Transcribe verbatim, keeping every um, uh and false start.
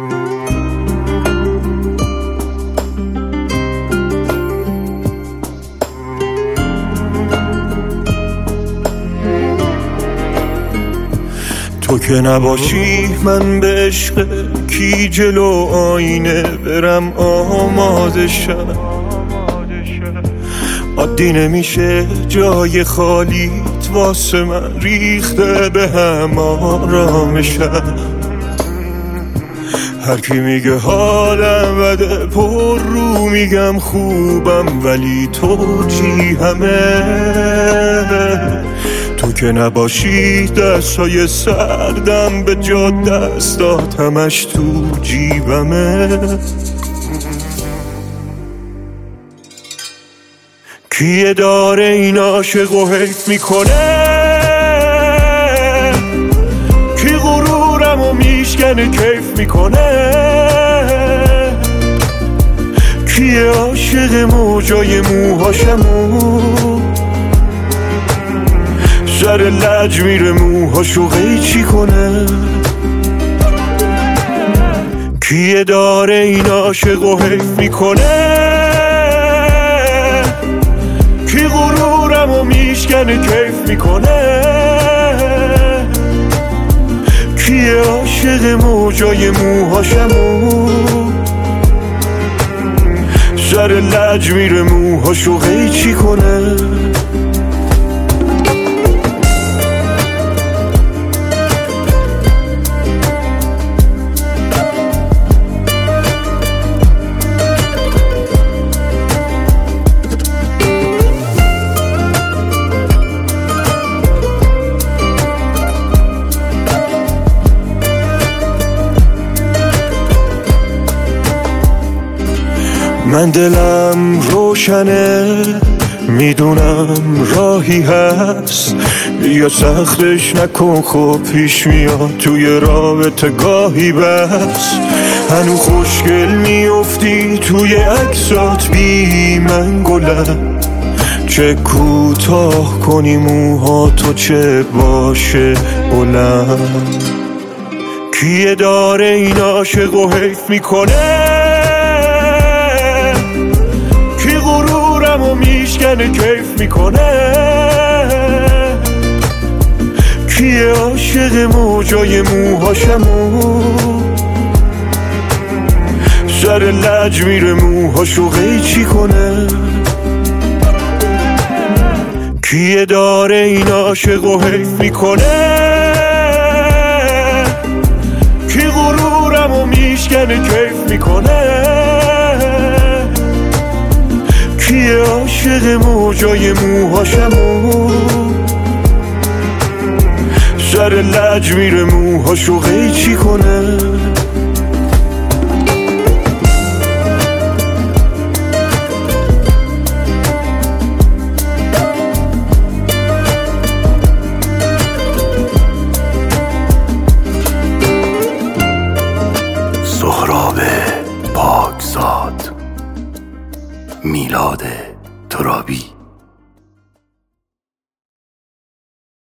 تو که نباشی من به عشق کی جلو آینه برم آماده شم. عادی نمیشه جای خالیت واسه من ریخته به هم آرامشم. هر کی میگه حالم بده پر رو میگم خوبم، ولی تو چی همه؟ تو که نباشی دستای سردم به جا دستات همش تو جیبمه. کیه داره این عاشق و حیف میکنه؟ کی غرورم و میشکنه کیف میکنه؟ کیه عاشق موجای موهاشمو سر لج میره موهاشو قیچی کنه؟ کیه داره این عاشق و حیف میکنه؟ کی غرورم و میشکنه کیف میکنه؟ کیه عاشق موجای موهاشمو سر لج میره موهاشو قیچی کنه؟ من دلم روشنه میدونم راهی هست، یا سختش نکن خب پیش میاد توی رابطه گاهی بس. هنو خوشگل میافتی توی عکسات بی من گلم، چه کوتاه کنی موها تو چه باشه بلند. کیه داره این عاشق و حیف میکنه؟ و میشکنه کیف میکنه؟ کیه عاشق موجای موهاشمو سر لج میره موهاشو قیچی کنه؟ کیه داره این عاشق و حیف میکنه؟ کی غرورم و میشکنه کیف میکنه؟ کیه عاشق موجای موهاشمو سر لج میره موهاشو قیچی کنه؟ سهراب پاکزاد، میلاد ترابی.